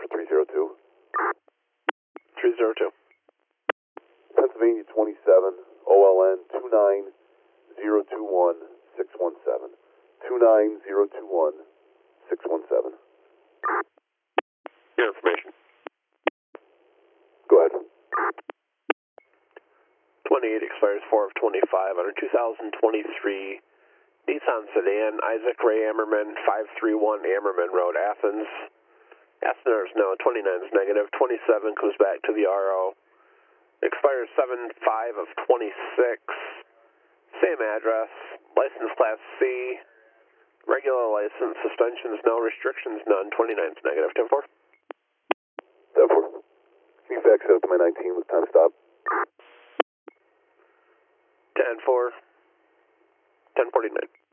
for 302. 302. Pennsylvania 27, OLN 29021-617. 29021-617. Your information. Go ahead. 28 expires 4 of 25 on a 2023 Nissan sedan, Isaac Ray Ammerman, 531 Ammerman Road, Athens. Asner is no, 29 is negative, 27 comes back to the RO. Expires 7/5 of 26. Same address, license class C, regular license, suspensions no, restrictions none, 29 is negative, 10-4. 10-4. Can you fax it up to my 19 with time stop? 10-4, 1049.